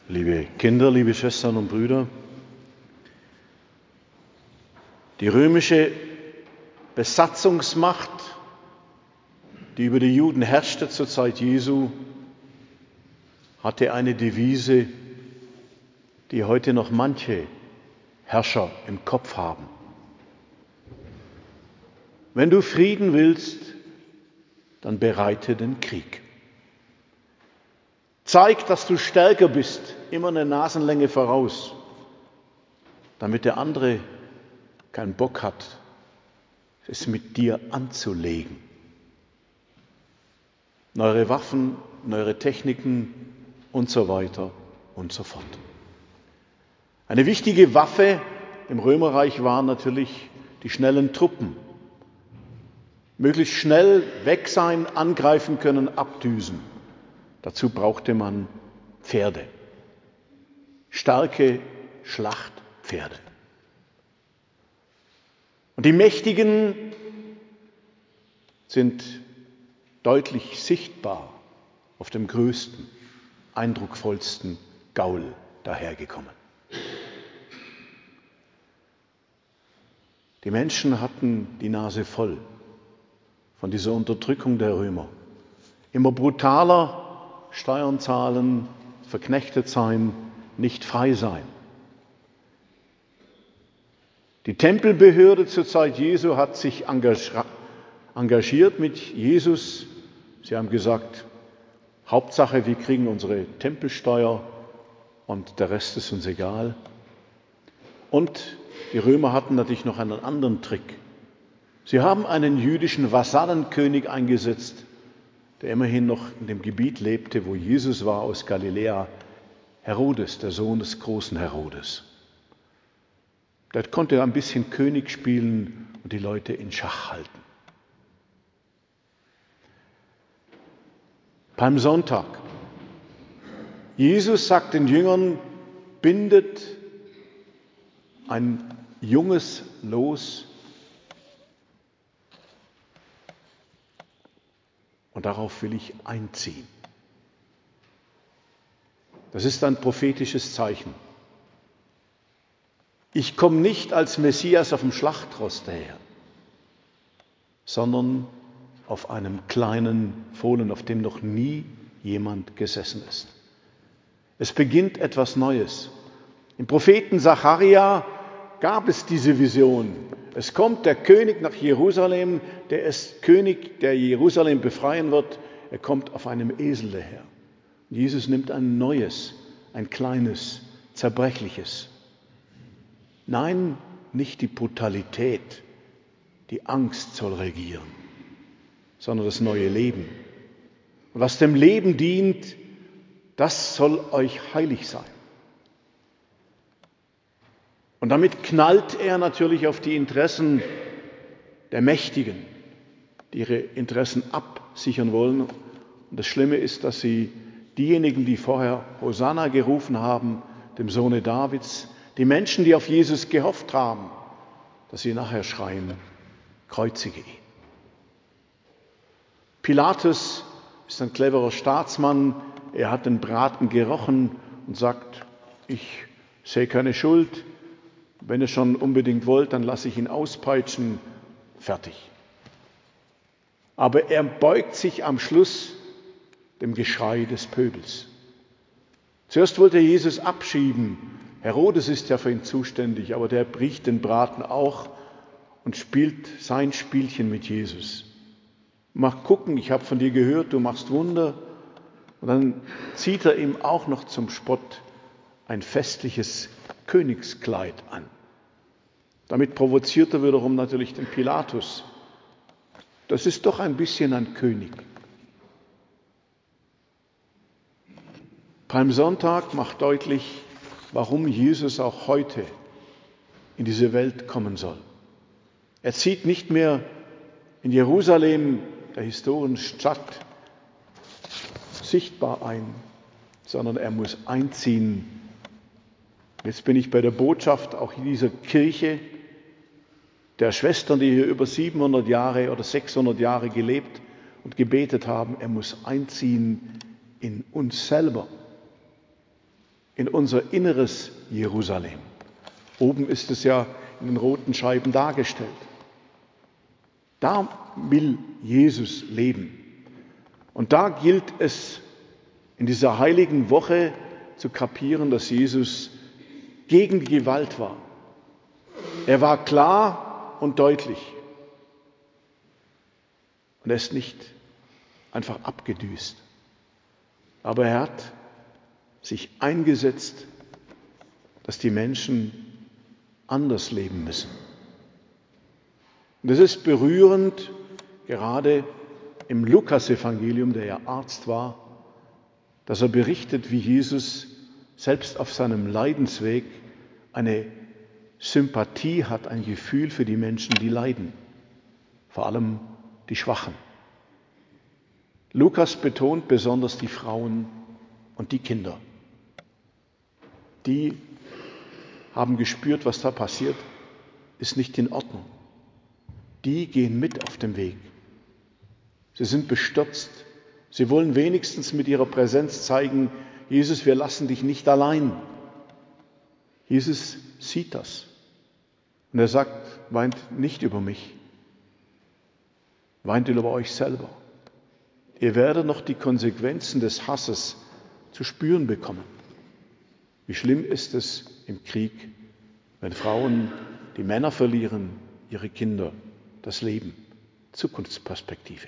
Liebe Kinder, liebe Schwestern und Brüder, die römische Besatzungsmacht, die über die Juden herrschte zur Zeit Jesu, hatte eine Devise, die heute noch manche Herrscher im Kopf haben. Wenn du Frieden willst, dann bereite den Krieg. Zeig, dass du stärker bist, immer eine Nasenlänge voraus, damit der andere keinen Bock hat, es mit dir anzulegen. Neue Waffen, neue Techniken und so weiter und so fort. Eine wichtige Waffe im Römerreich waren natürlich die schnellen Truppen. Möglichst schnell weg sein, angreifen können, abdüsen. Dazu brauchte man Pferde. Starke Schlachtpferde. Und die Mächtigen sind deutlich sichtbar auf dem größten, eindrucksvollsten Gaul dahergekommen. Die Menschen hatten die Nase voll von dieser Unterdrückung der Römer. Immer brutaler, Steuern zahlen, verknechtet sein, nicht frei sein. Die Tempelbehörde zur Zeit Jesu hat sich engagiert mit Jesus. Sie haben gesagt, Hauptsache, wir kriegen unsere Tempelsteuer und der Rest ist uns egal. Und die Römer hatten natürlich noch einen anderen Trick. Sie haben einen jüdischen Vasallenkönig eingesetzt, der immerhin noch in dem Gebiet lebte, wo Jesus war, aus Galiläa, Herodes, der Sohn des großen Herodes. Der konnte ein bisschen König spielen und die Leute in Schach halten. Palmsonntag. Jesus sagt den Jüngern, bindet ein junges Los und darauf will ich einziehen. Das ist ein prophetisches Zeichen. Ich komme nicht als Messias auf dem Schlachtross daher, sondern auf einem kleinen Fohlen, auf dem noch nie jemand gesessen ist. Es beginnt etwas Neues. Im Propheten Sacharja gab es diese Vision. Es kommt der König nach Jerusalem, der ist König, der Jerusalem befreien wird. Er kommt auf einem Esel daher. Jesus nimmt ein neues, ein kleines, zerbrechliches. Nein, nicht die Brutalität, die Angst soll regieren, sondern das neue Leben. Und was dem Leben dient, das soll euch heilig sein. Und damit knallt er natürlich auf die Interessen der Mächtigen, die ihre Interessen absichern wollen. Und das Schlimme ist, dass sie diejenigen, die vorher Hosanna gerufen haben, dem Sohne Davids, die Menschen, die auf Jesus gehofft haben, dass sie nachher schreien, kreuzige ihn. Pilatus ist ein cleverer Staatsmann. Er hat den Braten gerochen und sagt, ich sehe keine Schuld. Wenn ihr schon unbedingt wollt, dann lasse ich ihn auspeitschen. Fertig. Aber er beugt sich am Schluss dem Geschrei des Pöbels. Zuerst wollte er Jesus abschieben. Herodes ist ja für ihn zuständig, aber der bricht den Braten auch und spielt sein Spielchen mit Jesus. Mach gucken, ich habe von dir gehört, du machst Wunder. Und dann zieht er ihm auch noch zum Spott ein festliches Königskleid an. Damit provoziert er wiederum natürlich den Pilatus. Das ist doch ein bisschen ein König. Palmsonntag macht deutlich, warum Jesus auch heute in diese Welt kommen soll. Er zieht nicht mehr in Jerusalem, der historischen Stadt, sichtbar ein, sondern er muss einziehen. Jetzt bin ich bei der Botschaft auch in dieser Kirche der Schwestern, die hier über 700 Jahre oder 600 Jahre gelebt und gebetet haben. Er muss einziehen in uns selber, in unser inneres Jerusalem. Oben ist es ja in den roten Scheiben dargestellt. Da will Jesus leben. Und da gilt es in dieser heiligen Woche zu kapieren, dass Jesus gegen die Gewalt war. Er war klar und deutlich. Und er ist nicht einfach abgedüst. Aber er hat sich eingesetzt, dass die Menschen anders leben müssen. Und es ist berührend, gerade im Lukas-Evangelium, der ja Arzt war, dass er berichtet, wie Jesus selbst auf seinem Leidensweg eine Sympathie hat, ein Gefühl für die Menschen, die leiden, vor allem die Schwachen. Lukas betont besonders die Frauen und die Kinder. Die haben gespürt, was da passiert, ist nicht in Ordnung. Die gehen mit auf dem Weg. Sie sind bestürzt. Sie wollen wenigstens mit ihrer Präsenz zeigen, Jesus, wir lassen dich nicht allein. Jesus sieht das. Und er sagt, weint nicht über mich, weint über euch selber. Ihr werdet noch die Konsequenzen des Hasses zu spüren bekommen. Wie schlimm ist es im Krieg, wenn Frauen die Männer verlieren, ihre Kinder, das Leben, Zukunftsperspektive.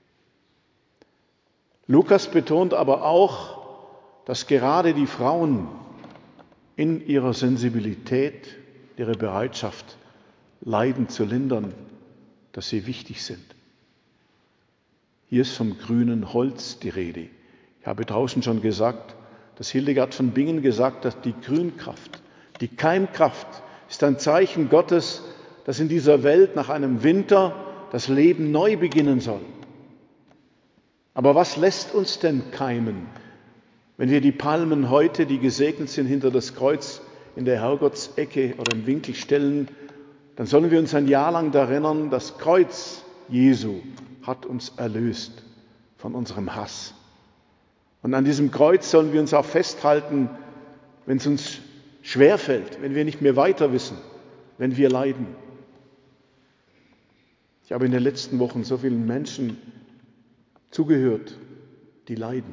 Lukas betont aber auch, dass gerade die Frauen in ihrer Sensibilität, ihrer Bereitschaft, Leiden zu lindern, dass sie wichtig sind. Hier ist vom grünen Holz die Rede. Ich habe draußen schon gesagt, dass Hildegard von Bingen gesagt hat, die Grünkraft, die Keimkraft ist ein Zeichen Gottes, dass in dieser Welt nach einem Winter das Leben neu beginnen soll. Aber was lässt uns denn keimen, wenn wir die Palmen heute, die gesegnet sind, hinter das Kreuz in der Herrgottsecke oder im Winkel stellen, dann sollen wir uns ein Jahr lang daran erinnern, das Kreuz Jesu hat uns erlöst von unserem Hass. Und an diesem Kreuz sollen wir uns auch festhalten, wenn es uns schwerfällt, wenn wir nicht mehr weiter wissen, wenn wir leiden. Ich habe in den letzten Wochen so vielen Menschen zugehört, die leiden.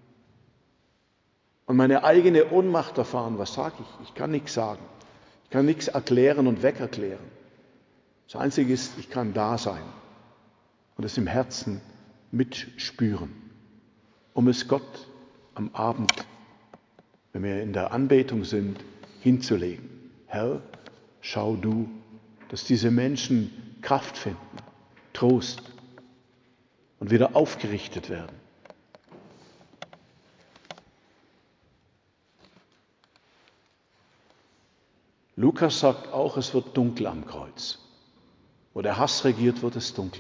Und meine eigene Ohnmacht erfahren, was sage ich? Ich kann nichts sagen. Ich kann nichts erklären und wegerklären. Das Einzige ist, ich kann da sein und es im Herzen mitspüren, um es Gott am Abend, wenn wir in der Anbetung sind, hinzulegen. Herr, schau du, dass diese Menschen Kraft finden, Trost und wieder aufgerichtet werden. Lukas sagt auch, es wird dunkel am Kreuz. Wo der Hass regiert, wird es dunkel.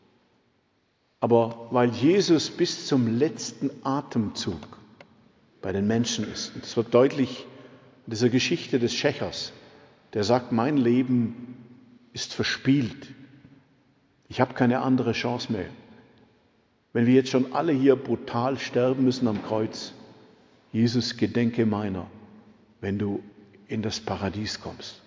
Aber weil Jesus bis zum letzten Atemzug bei den Menschen ist, und es wird deutlich in dieser Geschichte des Schächers, der sagt, mein Leben ist verspielt. Ich habe keine andere Chance mehr. Wenn wir jetzt schon alle hier brutal sterben müssen am Kreuz, Jesus, gedenke meiner, wenn du in das Paradies kommst.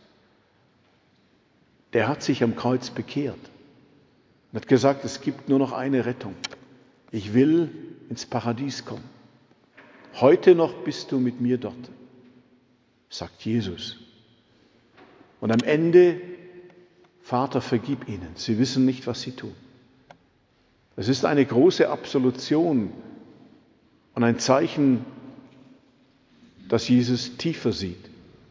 Der hat sich am Kreuz bekehrt und hat gesagt, es gibt nur noch eine Rettung. Ich will ins Paradies kommen. Heute noch bist du mit mir dort, sagt Jesus. Und am Ende, Vater, vergib ihnen. Sie wissen nicht, was sie tun. Es ist eine große Absolution und ein Zeichen, dass Jesus tiefer sieht.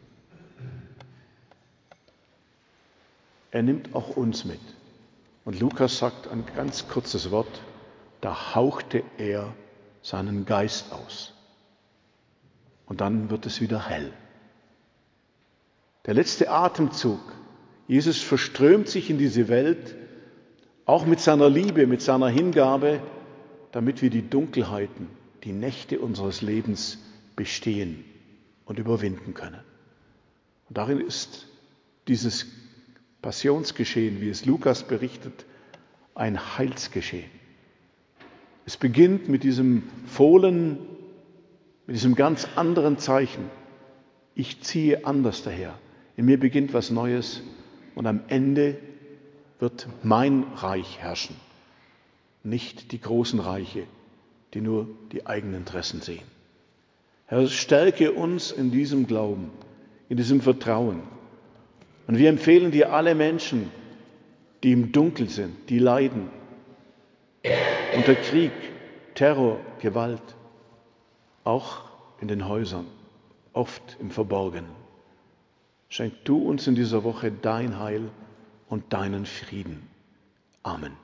Er nimmt auch uns mit. Und Lukas sagt ein ganz kurzes Wort, da hauchte er seinen Geist aus. Und dann wird es wieder hell. Der letzte Atemzug. Jesus verströmt sich in diese Welt, auch mit seiner Liebe, mit seiner Hingabe, damit wir die Dunkelheiten, die Nächte unseres Lebens bestehen und überwinden können. Und darin ist dieses Passionsgeschehen, wie es Lukas berichtet, ein Heilsgeschehen. Es beginnt mit diesem Fohlen, mit diesem ganz anderen Zeichen. Ich ziehe anders daher. In mir beginnt was Neues und am Ende wird mein Reich herrschen, nicht die großen Reiche, die nur die eigenen Interessen sehen. Herr, stärke uns in diesem Glauben, in diesem Vertrauen. Und wir empfehlen dir alle Menschen, die im Dunkel sind, die leiden, unter Krieg, Terror, Gewalt, auch in den Häusern, oft im Verborgenen. Schenk du uns in dieser Woche dein Heil und deinen Frieden. Amen.